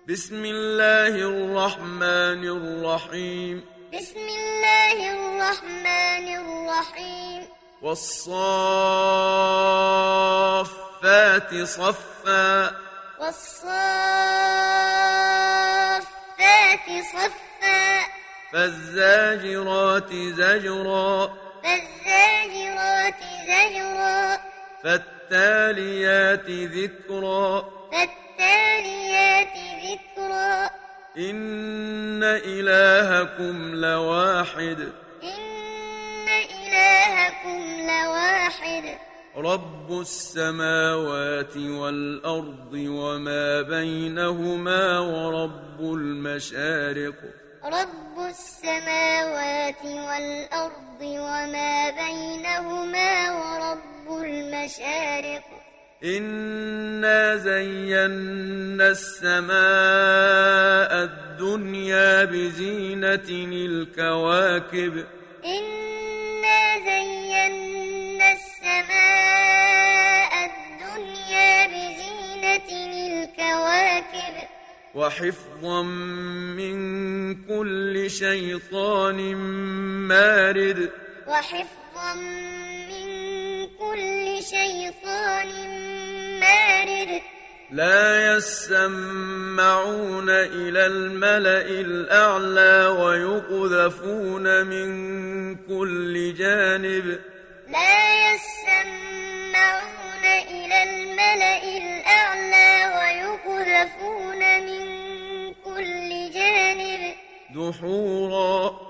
بسم الله الرحمن الرحيم بسم الله الرحمن الرحيم والصافات صفا والصافات صفا فالزاجرات زجرا فالزاجرات زجرا فالتاليات ذكرا فالتاليات ذكرا إن إلهكم لواحد إن إلهكم لواحد رب السماوات والأرض وما بينهما ورب المشارق رب السماوات والأرض وما بينهما ورب المشارق إنا زينا السماء الدنيا بزينة الكواكب إنا زينا السماء الدنيا بزينة الكواكب وحفظا من كل شيطان مارد وحفظا من كل شيطان مارد لا يسمعون إلى الملأ الأعلى ويقذفون من كل جانب لا يسمعون إلى الملأ الأعلى ويقذفون من كل جانب دحورا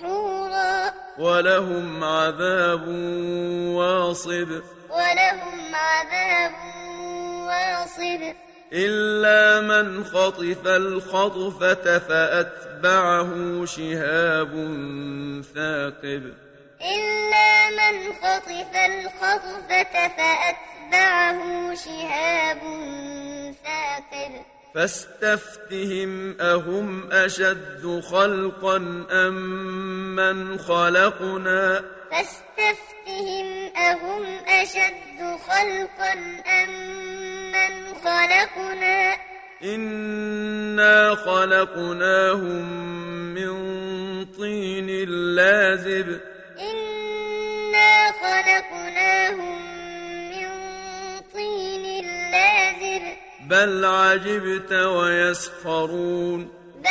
ولهم عذاب واصب ولهم عذاب واصب إلا من خطف الخطفة فأتبعه شهاب ثاقب إلا من خطف الخطفة فأتبعه شهاب ثاقب فاستفتهم أهم أشد خلقا أم من خلقنا فاستفتهم أهم أشد خلقا أم من خلقنا إنا خلقناهم من طين لازب إنا خلقناهم من طين لازب بل عجبت ويسخرون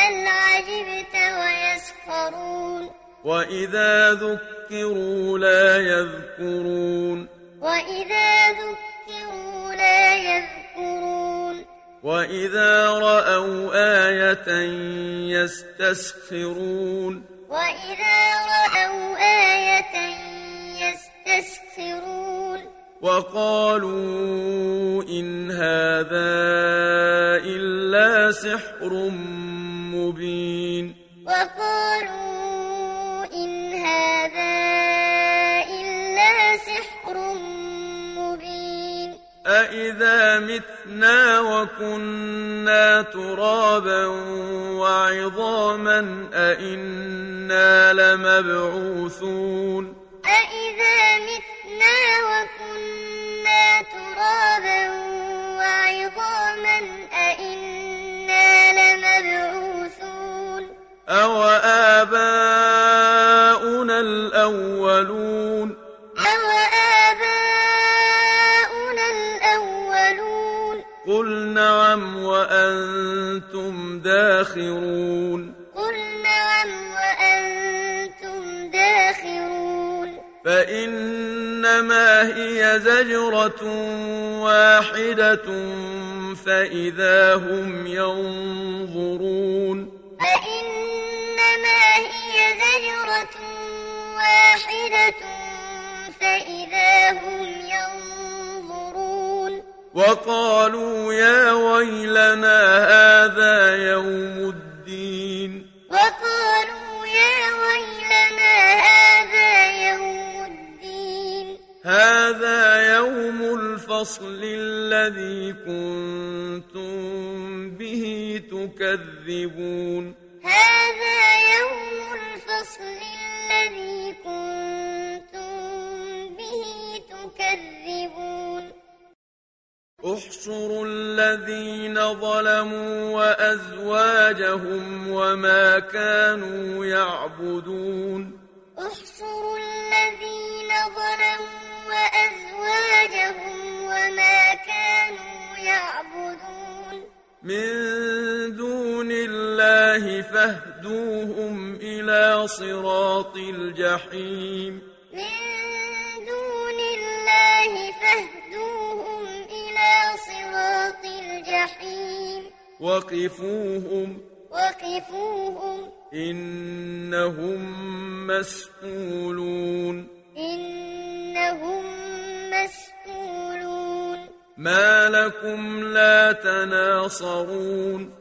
وإذا ذكروا لا يذكرون وإذا رأوا آية يستسخرون وقالوا إن هذا إلا سحر مبين أإذا متنا وكنا ترابا وعظاما أإنا لمبعوثون أإذا متنا وكنا ترابا وعظاما أإنا لمبعوثون أو آباؤنا الأولون قل نعم وأنتم داخرون فإنما هي زجرة واحدة فإذا هم ينظرون وقالوا يا ويلنا هذا يوم الدين هذا يوم الفصل الذي كنتم به تكذبون احشروا الذين ظلموا وأزواجهم وما كانوا يعبدون احشروا الذين ظلموا وأزواجهم وما كانوا يعبدون من دون الله فاهدوهم إلى صراط الجحيم من دون الله فاهدوهم إلى صراط الجحيم وقفوهم إنهم مسئولون ما لكم لا تناصرون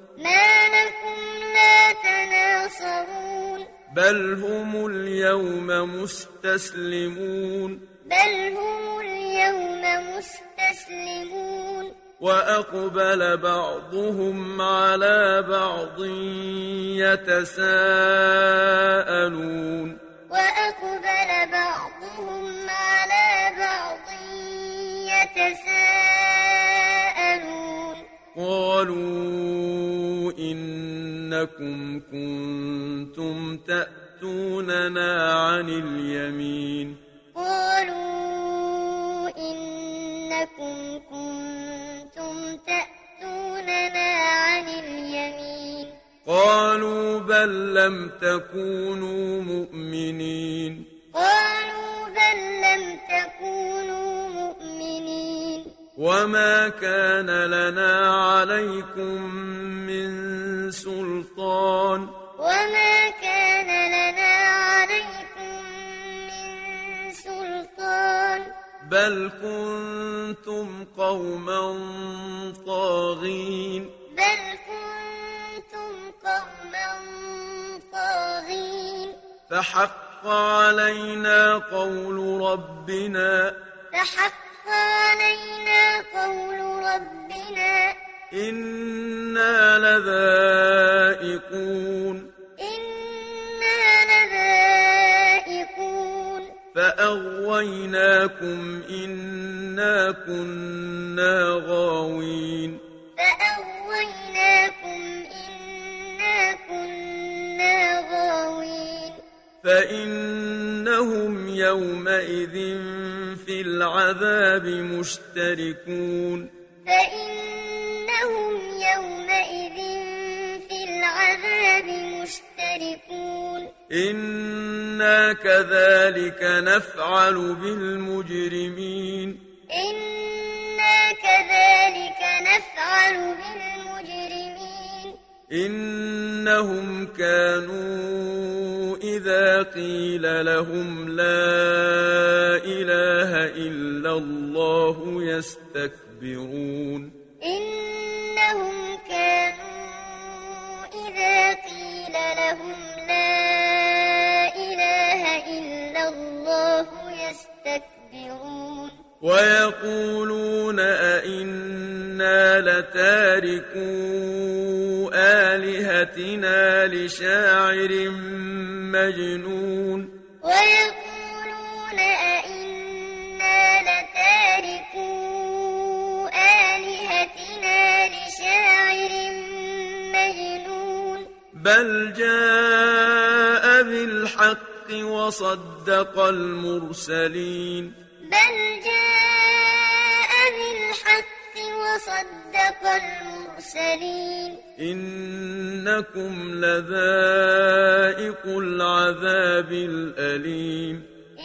بل هم اليوم مستسلمون وأقبل بعضهم على بعض يتساءلون قالوا إنكم كنتم تأتوننا عن اليمين قالوا بل لم تكونوا مؤمنين وما كان لنا عليكم من سلطان بل كنتم قوما طاغين فحق علينا قول ربنا إنا لذائقون فأغويناكم إنا كنا غاوين فإنهم يومئذ في العذاب مشتركون إنا كذلك نفعل بالمجرمين إنهم كانوا إذا قيل لهم لا إله إلا الله يستكبرون ويقولون أئنا لتاركو آلهتنا لشاعر مجنون بل جاء بالحق وصدق المرسلين إنكم لذائق العذاب الأليم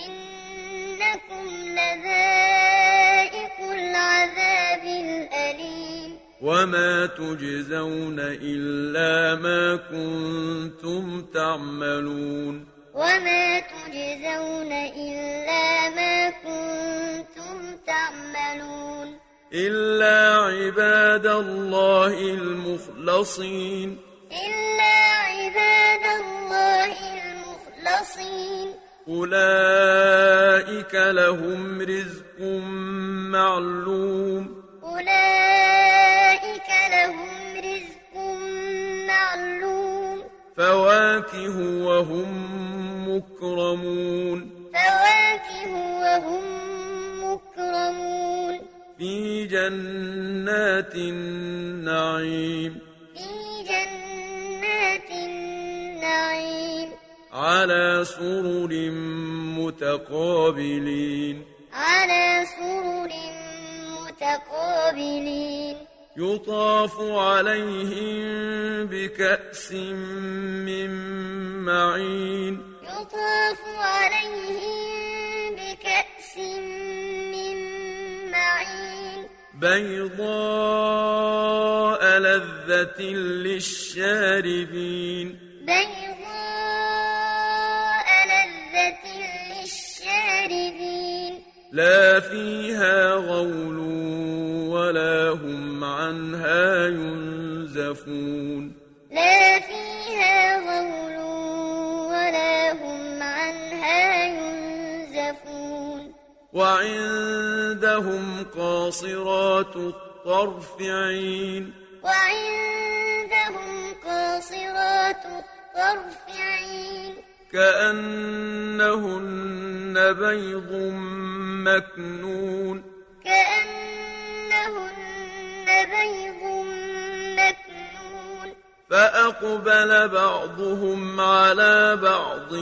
وما تجزون إلا ما كنتم تعملون إلا عباد الله المخلصين أولئك لهم رزق معلوم فواكه وهم مكرمون في جنات النعيم في جنات النعيم على سرر متقابلين على سرر متقابلين يطاف عليهم بكأس من معين يطاف عليهم بكأس من معين بيضاء لذة للشاربين بيضاء لذة للشاربين لا فيها غول ولا هم عنها ينزفون لا فيها غول ولا هم عنها ينزفون وعندهم قاصرات الطرف عين وعندهم قاصرات الطرف عين كأنهن بيض مكنون كأنهن بيض مكنون فأقبل بعضهم على بعض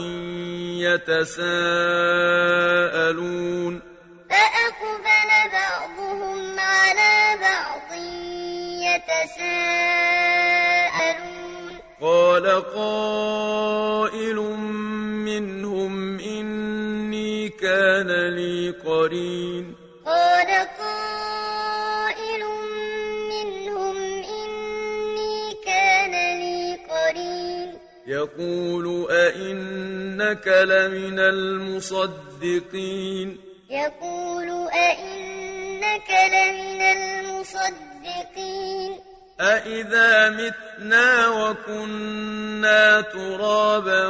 يتساءلون فأقبل بعضهم على بعض يتساءلون قال قائل منهم إني كان لي قرين قال قائل منهم إني كان لي قرين يقول أئنك لمن المصدقين يقول أئنك لمن المصدقين أإذا متنا وكنا ترابا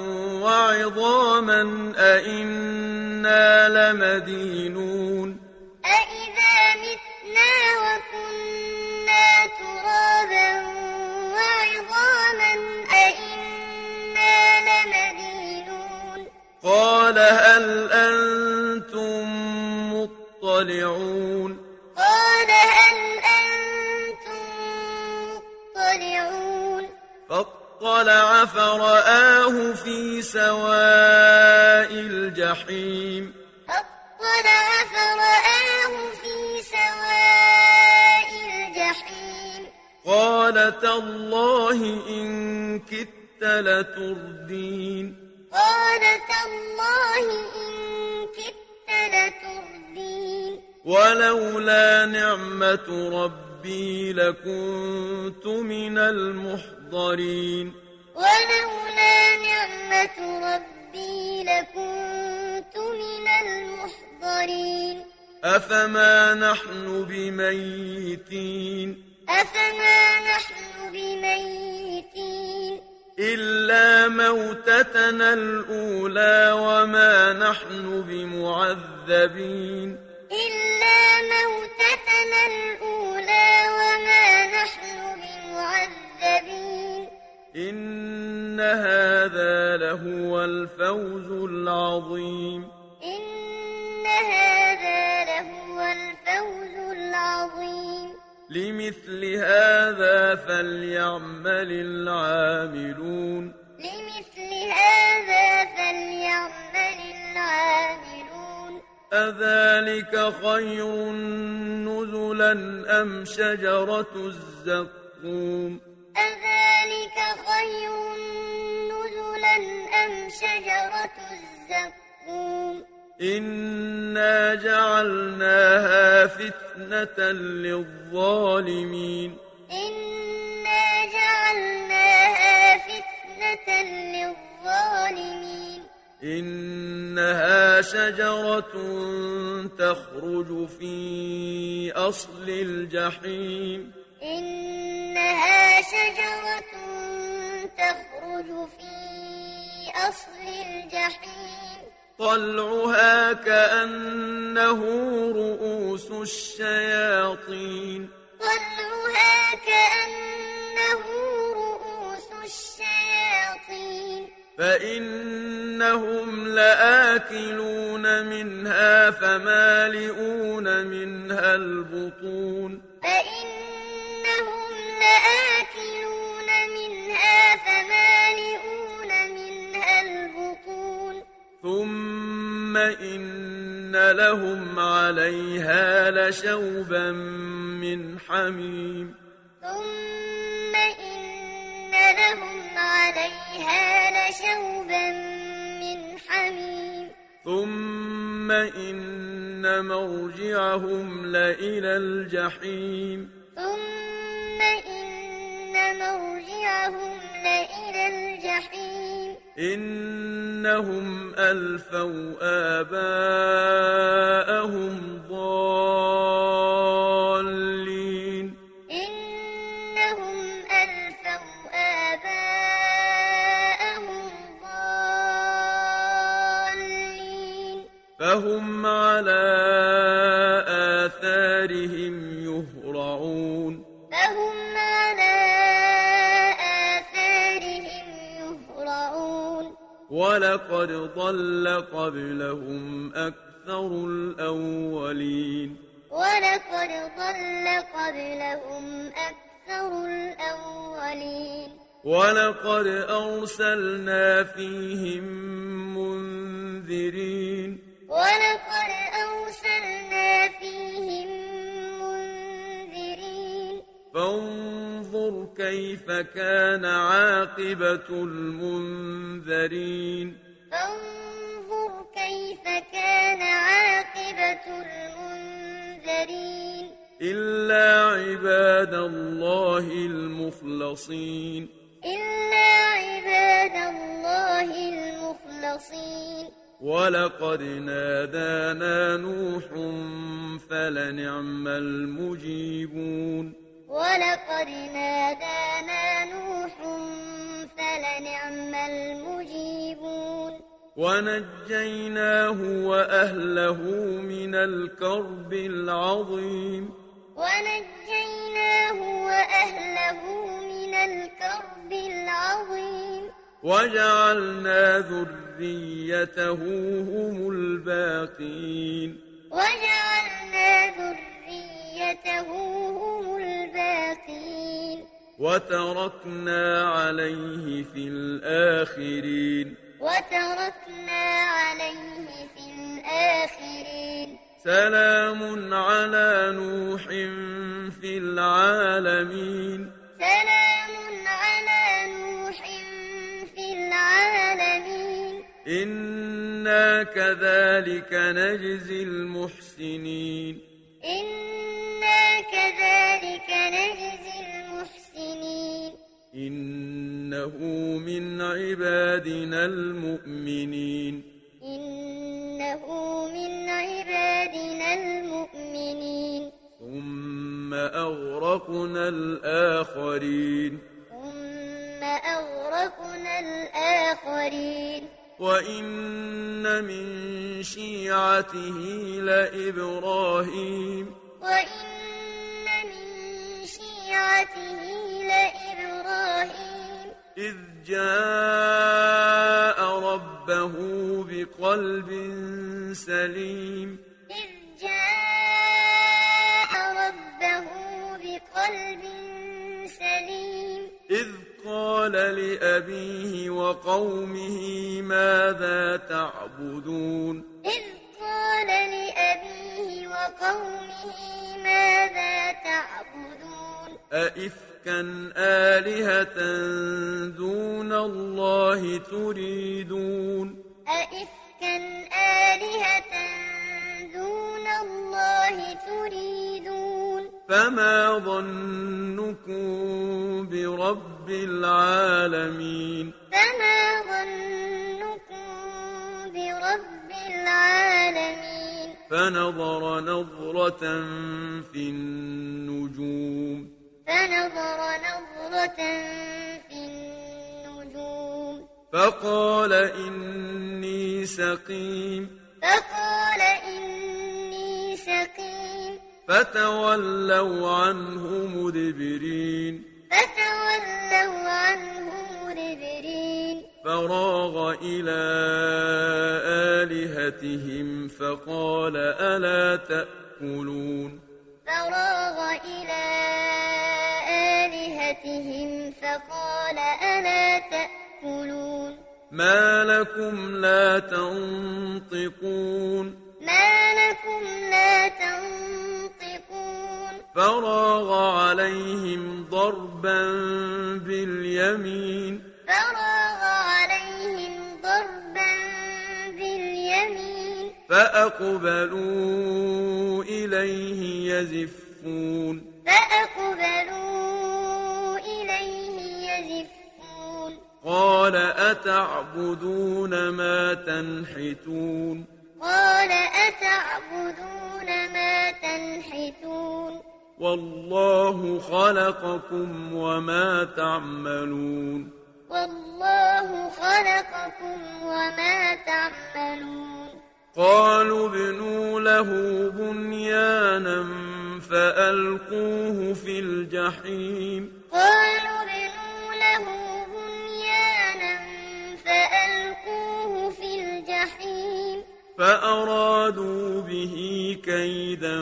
وعظاما أإنا لمدينون أإذا متنا وكنا ترابا وعظاما أإنا لمدينون قال هل أنتم مطلعون قال هل أنتم مطلعون فاطلع فرآه في سواء الجحيم فاطلع فرآه في سواء الجحيم قال تالله إن كدت لتردين قال تالله إن كدت لتردين ولولا نعمة ربي لكنت من المحضرين ولولا نعمة ربي لكنت من المحضرين أفما نحن بميتين أفما نحن بميتين إلا موتتنا الأولى وما نحن بمعذبين إلا موتتنا الأولى وما نحن بمعذبين إن هذا لهو الفوز العظيم إن هذا لهو الفوز العظيم لمثل هذا فليعمل العاملون لمثل هذا فليعمل العاملون أذلك خير نزلا أم شجرة الزقوم أذلك خير نزلا أم شجرة الزقوم إنا جعلناها فتنة للظالمين إنا جعلناها فتنة للظالمين إنها شجرة تخرج في أصل الجحيم إنها شجرة تخرج في أصل الجحيم طلعها كأنه رؤوس الشياطين طلعها كأنه رؤوس الشياطين فإنهم لآكلون منها فمالئون منها البطون إن لهم عليها لشوبا من حميم ثم إن لهم عليها لشوبا من حميم ثم إن مرجعهم لإلى الجحيم ثم إن مرجعهم لإلى الجحيم إنهم ألفوا آباءهم ضالين إنهم ألفوا آباءهم ضالين فهم على آثارهم يهرعون فهم على آثارهم يهرعون ولقد ضل قبلهم أكثر الأولين ولقد ضل قبلهم أكثر الأولين ولقد أرسلنا فيهم منذرين ولقد أرسلنا فيهم منذرين فانظر كيف كان عاقبة المنذرين فانظر كيف كان عاقبة المنذرين إلا عباد الله المخلصين إلا عباد الله المخلصين ولقد نادانا نوح فلنعم المجيبون ولقد نادانا نوح فلنعم المجيبون ونجيناه وأهله من الكرب العظيم ونجيناه وأهله من الكرب العظيم وجعلنا ذريته هم الباقين وجعلنا ذريته هم الباقين وتركنا عليه في الآخرين وتركنا عليه في الآخرين سلام على نوح في العالمين سلام على نوح في العالمين إنا كذلك نجزي المحسنين إنا كذلك نجزي المحسنين إنه من عبادنا المؤمنين إنه من عبادنا المؤمنين ثم أغرقنا الآخرين ثم أغرقنا الآخرين وإن من شيعته لإبراهيم وإن من شيعته لإبراهيم إذ جاء ربه بقلب سليم إذ جاء ربه بقلب سليم إذ قال لأبيه وقومه ماذا تعبدون إذ قال لأبيه وقومه ماذا تعبدون أئفكا آلهة دون الله تريدون أئفكا آلهة دون الله تريدون فما ظنكم برب العالمين فما ظنكم برب العالمين فنظر نظرة في النجوم فنظر نظرة في النجوم فقال إني سقيم فقال إني سقيم فتولوا عنه مدبرين فتولوا عنه مدبرين فراغ إلى آلهتهم فقال ألا تأكلون فراغ إلى آلهتهم فقال ألا تأكلون ما لكم لا تنطقون ما لكم لا تنطقون فراغ عليهم ضربا باليمين فراغ عليهم ضربا باليمين فأقبلوا إليه يزفون فأقبلوا إليه يزفون قال أتعبدون ما تنحتون قال أتعبدون ما تنحتون والله خلقكم وما تعملون والله خلقكم وما تعملون قالوا ابنوا له بنيانا فألقوه في الجحيم قالوا ابنوا له بنيانا فألقوه في الجحيم فأرادوا به كيدا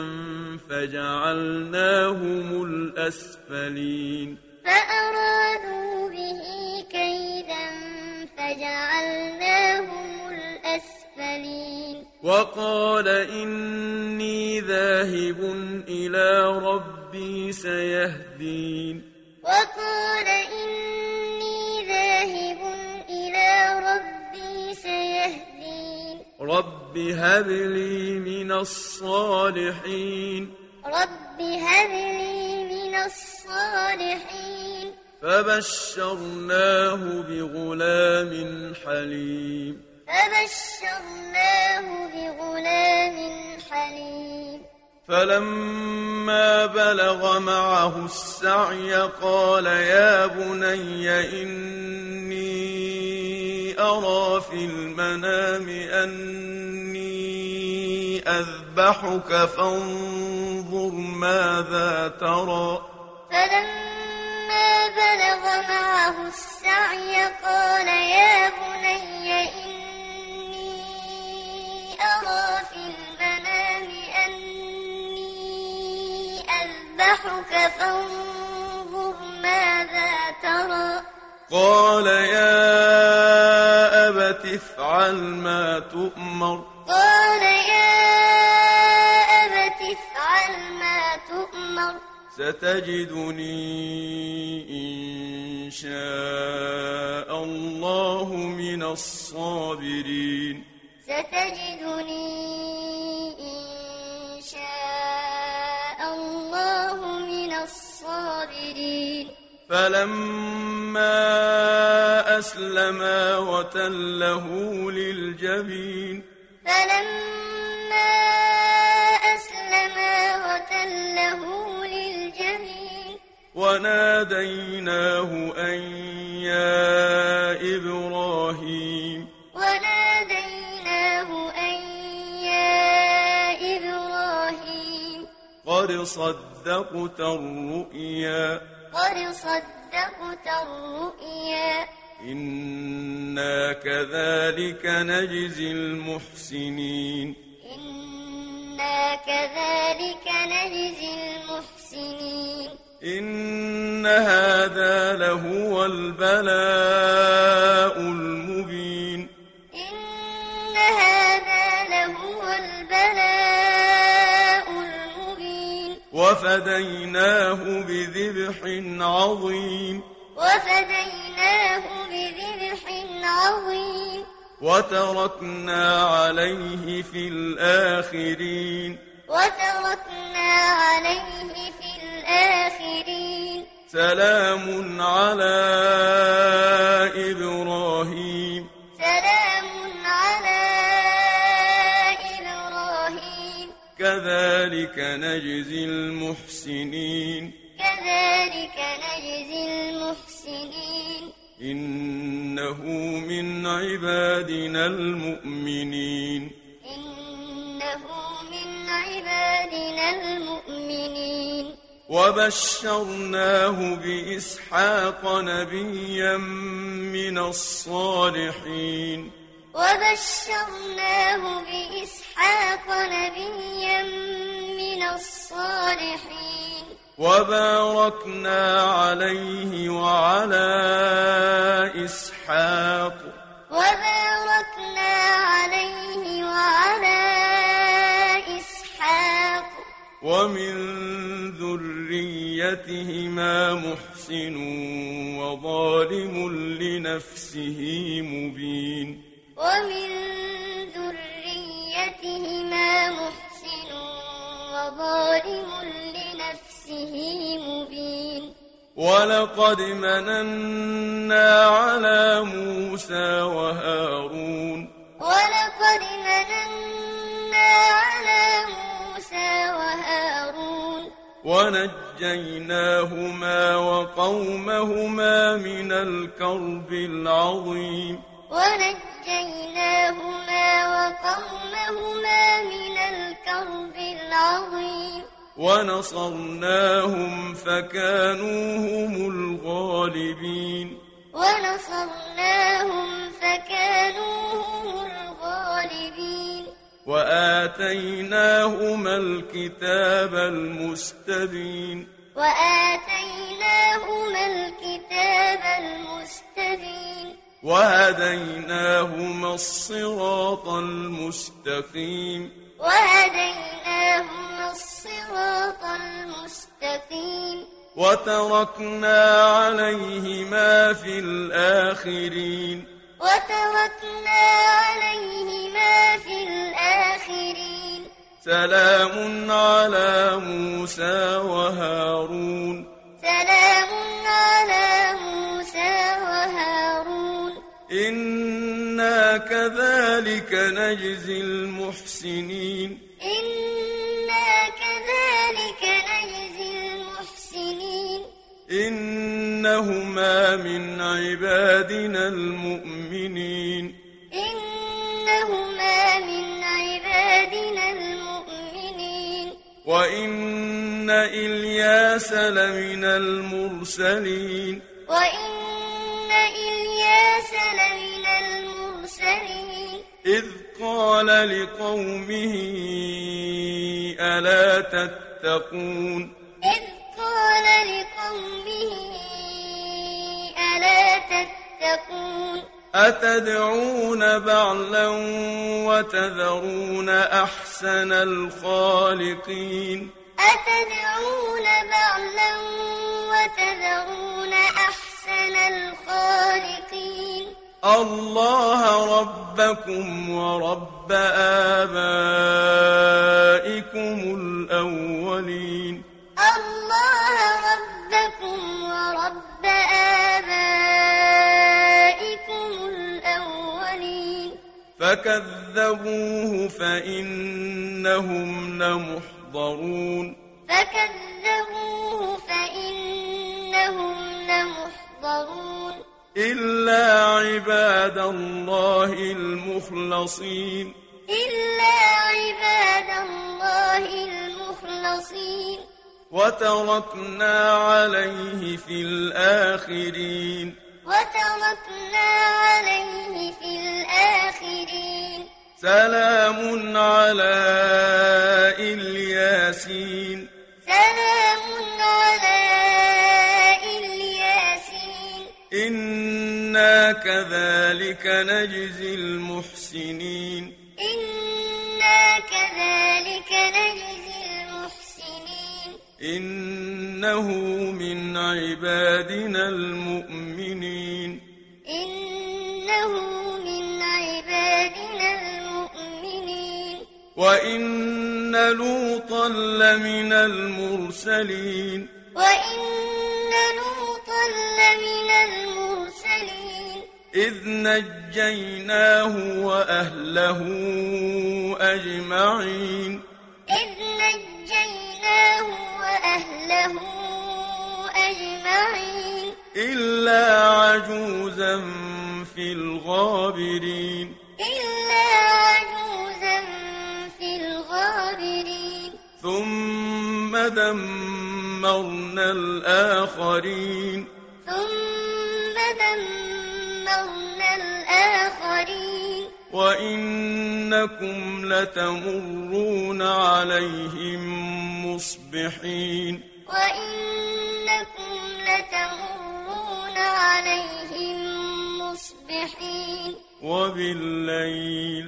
فجعلناهم الأسفلين فأرادوا به كيدا فجعلناهم الأسفلين وقال إني ذاهب إلى ربي سيهدين وقال إني ذاهب إلى ربي سيهدين رب هب لي من الصالحين رب هب لي من الصالحين فبشرناه بغلام حليم فبشرناه بغلام حليم فلما بلغ معه السعي قال يا بني إني أرى في المنام أني أذبحك فانظر ماذا ترى فلما بلغ معه السعي قال يا بني إني أرى في المنام أني أذبحك فانظر ماذا ترى قال يا أبت افعل ما تؤمر قال يا أبت افعل ما تؤمر ستجدني إن شاء الله من الصابرين ستجدني إن شاء الله من الصابرين فلما أسلما وتله للجبين فلما أسلما وتله للجبين وناديناه أن يا إبراهيم وناديناه أن يا إبراهيم قد صدقت الرؤيا قد صدقت الرؤيا إنا كذلك نجزي المحسنين إنا كذلك نجزي المحسنين إن هذا لهو البلاء المبين إن هذا لهو البلاء المبين وفديناه بذبح عظيم وفديناه بذبح عظيم وتركنا عليه في الآخرين وتركنا عليه في الآخرين سلام على إبراهيم سلام على إبراهيم كذلك نجزي المحسنين كذلك نجزي المحسنين إنه من عبادنا المؤمنين إنه من عبادنا المؤمنين وبشرناه بإسحاق نبيا من الصالحين وبشرناه بإسحاق نبيا من الصالحين وباركنا عليه وعلى إسحاق ذريتهما محسن وظالم لنفسه مبين ومن ذريتهما محسن وظالم لنفسه مبين ولقد مننا على موسى وهارون ولقد مننا على موسى وهارون ونجيناهما وقومهما من الكرب العظيم ونجيناهما وقومهما من الكرب العظيم ونصرناهم فكانوا هم الغالبين ونصرناهم فكانوا هم الغالبين وآتيناهما الكتاب المستبين وآتيناهما الكتاب المستبين وهديناهما الصراط المستقيم وهديناهما الصراط المستقيم وتركنا عليهما في الآخرين وتركنا عليهما في الآخرين سلام على موسى وهارون سلام على موسى وهارون إنا كذلك نجزي المحسنين إنا كذلك نجزي المحسنين إنهما من عبادنا المؤمنين إنهما من عبادنا المؤمنين وإن إلياس لمن المرسلين وإن إلياس لمن المرسلين إذ قال لقومه ألا تتقون إذ قال لقومه ألا تتقون أتدعون بعلا وتذرون أحسن الخالقين أتدعون بعلا وتذرون أحسن الخالقين الله ربكم ورب آبائكم الأولين الله ربكم ورب آبائكم الأولين فكذبوه فإنهم لمحضرون فكذبوه فإنهم لمحضرون إلا عباد الله المخلصين إلا عباد الله المخلصين وتركنا عليه في الآخرين وتركنا عليه في الآخرين سلام على الياسين سلام على الياسين إنا كذلك نجزي المحسنين إنا كذلك نجزي المحسنين إنه من عبادنا المؤمنين إنه من عبادنا المؤمنين وإن لوطا لمن المرسلين وإن لوطا لمن المرسلين إذ نجيناه وأهله أجمعين إذ نجيناه وأهله أجمعين إلا عجوزا في الغابرين إلا عجوزا في الغابرين ثم دمرنا الآخرين ثم دمرنا الآخرين وإنكم لتمرون عليهم مصبحين وإنكم لتمرون عليهم مصبحين وبالليل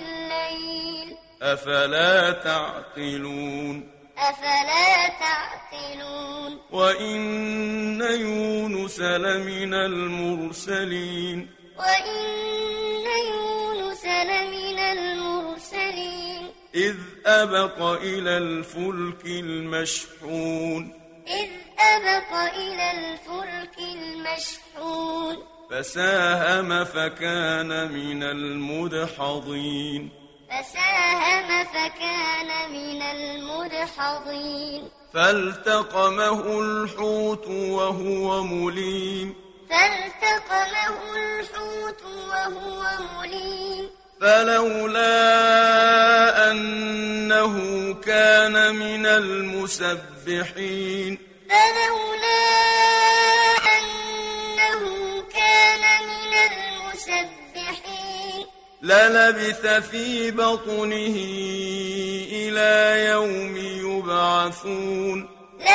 وبالليل أفلا تعقلون أفلا تعقلون يعقلون وإن يونس لمن المرسلين إذ أبق إلى الفلك المشحون فساهم فكان من المدحضين فالتقمه الحوت وهو مليم فلولا أنه كان من المسبحين للبث في بطنه إلى يوم يبعثون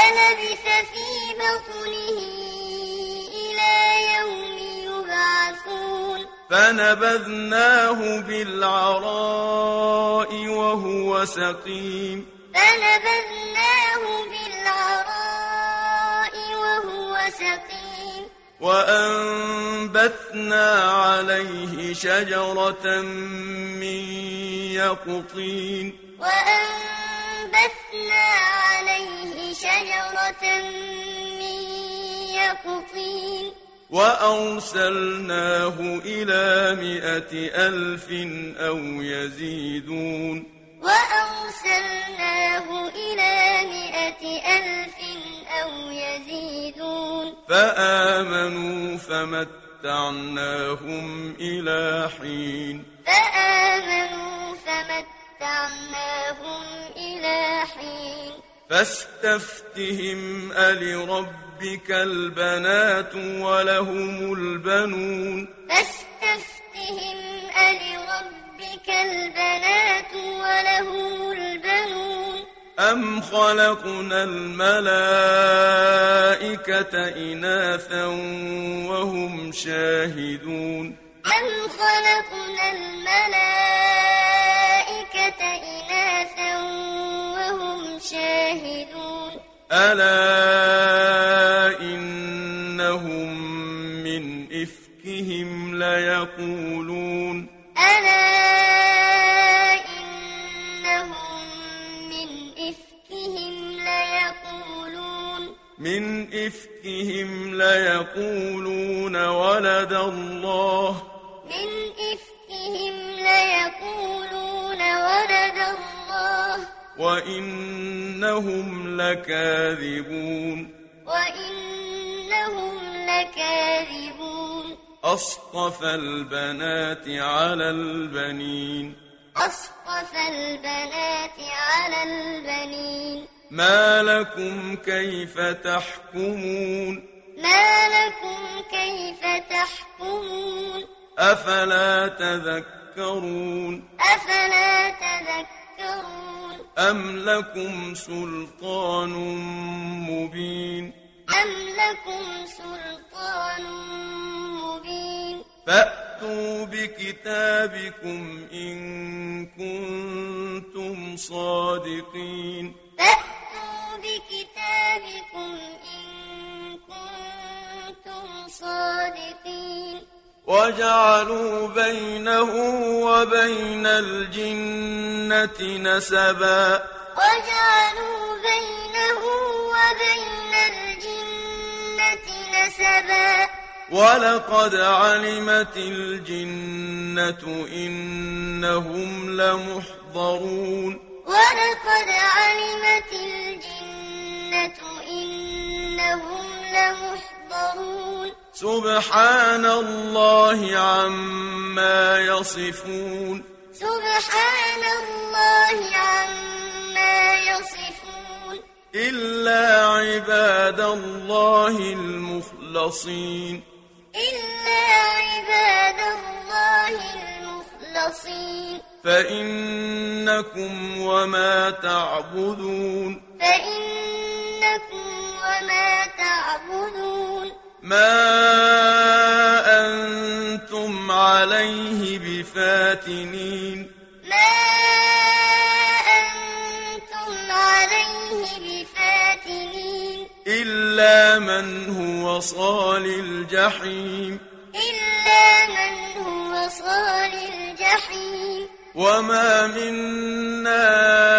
فنبذناه بالعراء وهو سقيم وأنبتنا عليه شجرة من يقطين وأرسلناه إلى 100,000 أو يزيدون فآمنوا فمتعناهم إلى حين فاستفتهم ألربك البنات ولهم البنون أم خلقنا الملائكة إناثا وهم شاهدون ألا إنهم من إفكهم ليقولون ولد الله وإنهم لكاذبون أصطفى البنات على البنين ما لكم كيف تحكمون أفلا تذكرون أم لكم سلطان مبين فأتوا بكتابكم إن كنتم صادقين وجعلوا بينه وبين الجنة نسبا ولقد علمت الجنة إنهم لمحضرون سبحان الله عما يصفون إلا عباد الله المخلصين فإنكم وما تعبدون ما أنتم عليه بفاتنين إلا من هو صال الجحيم إلا من هو صال الجحيم وما منا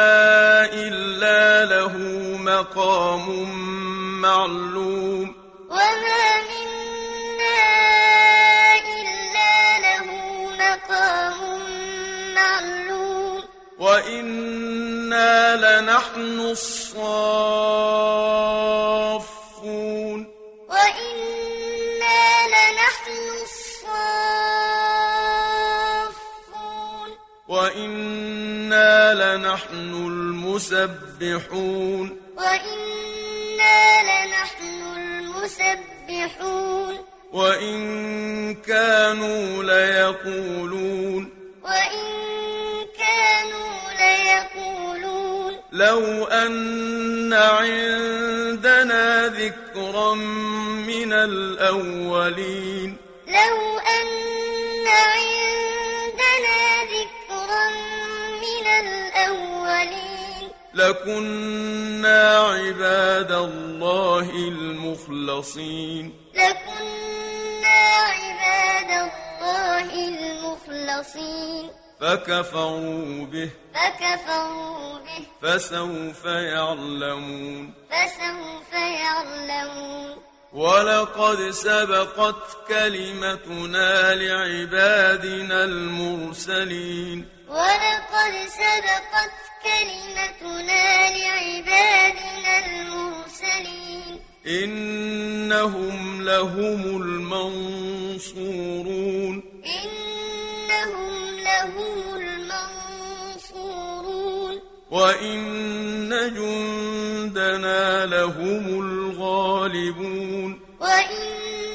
إلا له مقام معلوم وما منا إلا له مقام معلوم وإنا لنحن الصافون وإنا لنحن الصافون وإنا لنحن المسبحون وإنا لنحن المسبحون وإن كانوا ليقولون وإن كانوا ليقولون لو أن عندنا ذكرا من الأولين لو أن عندنا ذكرا من الأولين لكنا عباد الله المخلصين لكنا عباد الله المخلصين فكفروا به فسوف يعلمون ولقد سبقت كلمتنا لعبادنا المرسلين ولقد سبقت كلمتنا لعبادنا المرسلين إنهم لهم المنصورون إنهم لهم المنصورون وإن جندنا لهم الغالبون وإن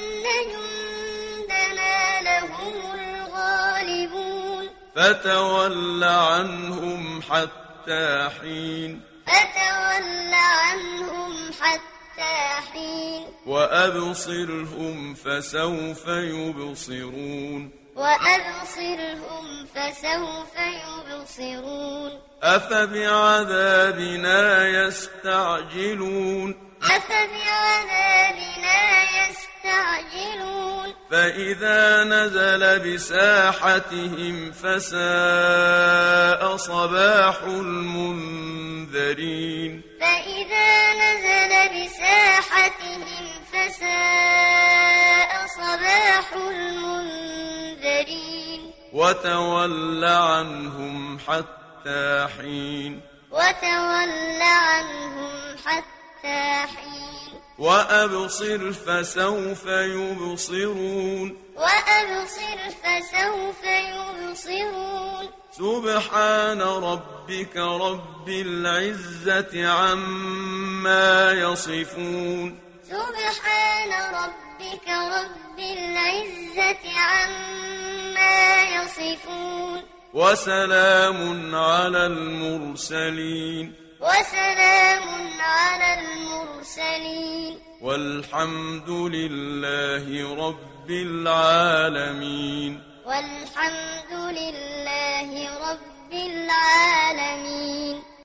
جندنا لهم الغالبون فتول عنهم حتى حين فتول عنهم حتى حين وأبصرهم فسوف يبصرون وأبصرهم فسوف يبصرون أفبعذابنا يستعجلون أفبعذابنا يستعجلون فإذا نزل بساحتهم فساء صباح المنذرين فإذا نزل بساحتهم فساء صباح المنذرين وتول عنهم حتى حين وتول عنهم حتى حين وأبصر فسوف يبصرون وأبصر فسوف يبصرون سبحان ربك رب العزة عما يصفون سبحان ربك رب العزة عما يصفون وسلام على المرسلين وسلام على المرسلين والحمد لله رب العالمين والحمد لله رب العالمين.